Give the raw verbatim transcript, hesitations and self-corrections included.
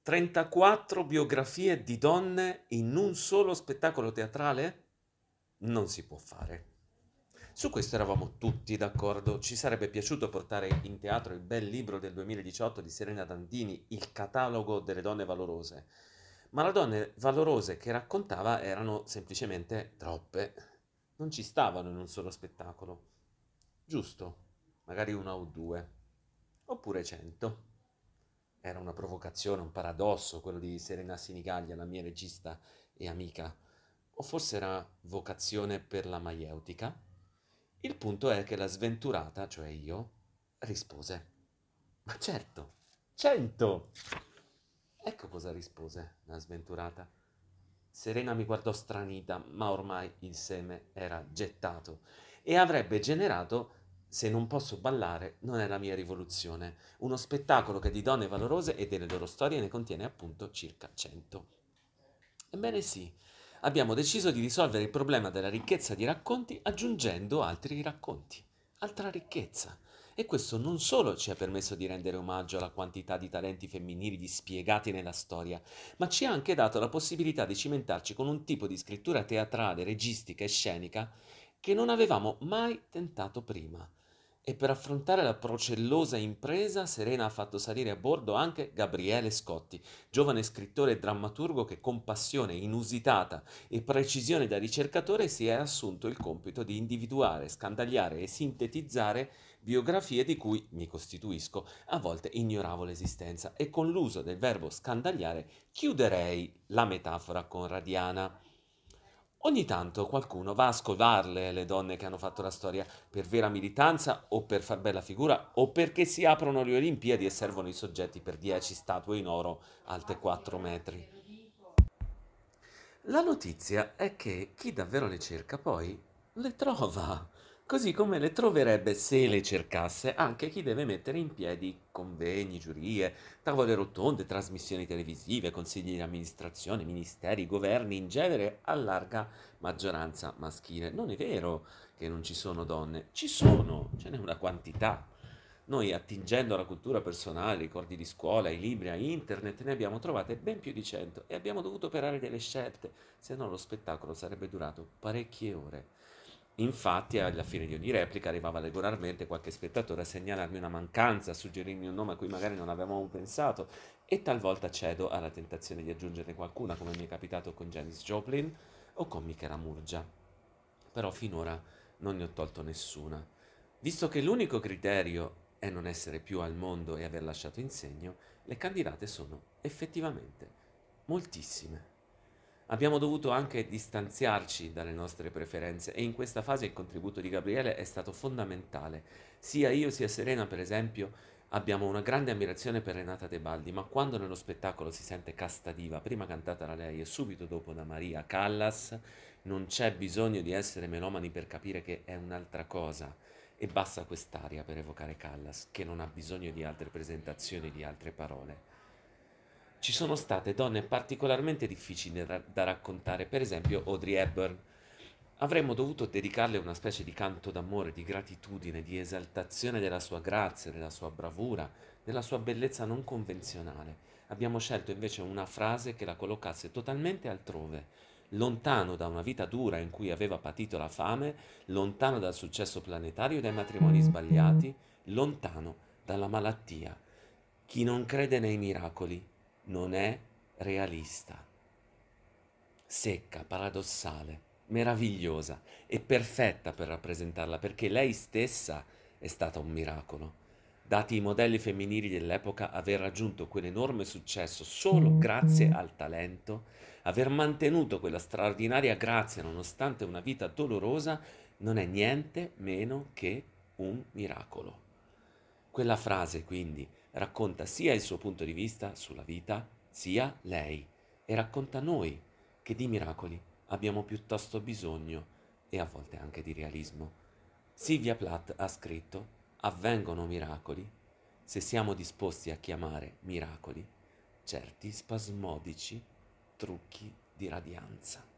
trentaquattro biografie di donne in un solo spettacolo teatrale? Non si può fare. Su questo eravamo tutti d'accordo. Ci sarebbe piaciuto portare in teatro il bel libro del duemiladiciotto di Serena Dandini, Il catalogo delle donne valorose. Ma le donne valorose che raccontava erano semplicemente troppe. Non ci stavano in un solo spettacolo. Giusto, magari una o due, oppure cento. Era una provocazione, un paradosso quello di Serena Sinigaglia, la mia regista e amica. O forse era vocazione per la maieutica? Il punto è che la sventurata, cioè io, rispose. Ma certo, cento! Ecco cosa rispose la sventurata. Serena mi guardò stranita, ma ormai il seme era gettato e avrebbe generato Se non posso ballare, non è la mia rivoluzione, uno spettacolo che di donne valorose e delle loro storie ne contiene appunto circa cento. Ebbene sì, abbiamo deciso di risolvere il problema della ricchezza di racconti aggiungendo altri racconti, altra ricchezza. E questo non solo ci ha permesso di rendere omaggio alla quantità di talenti femminili dispiegati nella storia, ma ci ha anche dato la possibilità di cimentarci con un tipo di scrittura teatrale, registica e scenica che non avevamo mai tentato prima. E per affrontare la procellosa impresa, Serena ha fatto salire a bordo anche Gabriele Scotti, giovane scrittore e drammaturgo che con passione inusitata e precisione da ricercatore si è assunto il compito di individuare, scandagliare e sintetizzare biografie di cui, mi costituisco, a volte ignoravo l'esistenza e con l'uso del verbo scandagliare chiuderei la metafora conradiana. Ogni tanto qualcuno va a scovarle le donne che hanno fatto la storia per vera militanza o per far bella figura o perché si aprono le Olimpiadi e servono i soggetti per dieci statue in oro alte quattro metri. La notizia è che chi davvero le cerca poi le trova, così come le troverebbe se le cercasse anche chi deve mettere in piedi convegni, giurie, tavole rotonde, trasmissioni televisive, consigli di amministrazione, ministeri, governi, in genere a larga maggioranza maschile. Non è vero che non ci sono donne, ci sono, ce n'è una quantità. Noi, attingendo alla cultura personale, ai ricordi di scuola, ai libri, a internet, ne abbiamo trovate ben più di cento e abbiamo dovuto operare delle scelte, se no lo spettacolo sarebbe durato parecchie ore. Infatti, alla fine di ogni replica arrivava regolarmente qualche spettatore a segnalarmi una mancanza, a suggerirmi un nome a cui magari non avevamo pensato, e talvolta cedo alla tentazione di aggiungerne qualcuna, come mi è capitato con Janis Joplin o con Michela Murgia. Però finora non ne ho tolto nessuna. Visto che l'unico criterio è non essere più al mondo e aver lasciato in segno, le candidate sono effettivamente moltissime. Abbiamo dovuto anche distanziarci dalle nostre preferenze e in questa fase il contributo di Gabriele è stato fondamentale. Sia io sia Serena, per esempio, abbiamo una grande ammirazione per Renata Tebaldi, ma quando nello spettacolo si sente Casta Diva, prima cantata da lei e subito dopo da Maria Callas, non c'è bisogno di essere melomani per capire che è un'altra cosa. E basta quest'aria per evocare Callas, che non ha bisogno di altre presentazioni, di altre parole. Ci sono state donne particolarmente difficili da, da raccontare, per esempio Audrey Hepburn. Avremmo dovuto dedicarle una specie di canto d'amore, di gratitudine, di esaltazione della sua grazia, della sua bravura, della sua bellezza non convenzionale. Abbiamo scelto invece una frase che la collocasse totalmente altrove, lontano da una vita dura in cui aveva patito la fame, lontano dal successo planetario e dai matrimoni sbagliati, lontano dalla malattia. Chi non crede nei miracoli non è realista. Secca, paradossale, meravigliosa e perfetta per rappresentarla, perché lei stessa è stata un miracolo. Dati i modelli femminili dell'epoca, aver raggiunto quell'enorme successo solo grazie al talento, aver mantenuto quella straordinaria grazia nonostante una vita dolorosa, non è niente meno che un miracolo. Quella frase, quindi, racconta sia il suo punto di vista sulla vita, sia lei, e racconta noi che di miracoli abbiamo piuttosto bisogno e a volte anche di realismo. Sylvia Plath ha scritto: avvengono miracoli se siamo disposti a chiamare miracoli certi spasmodici trucchi di radianza.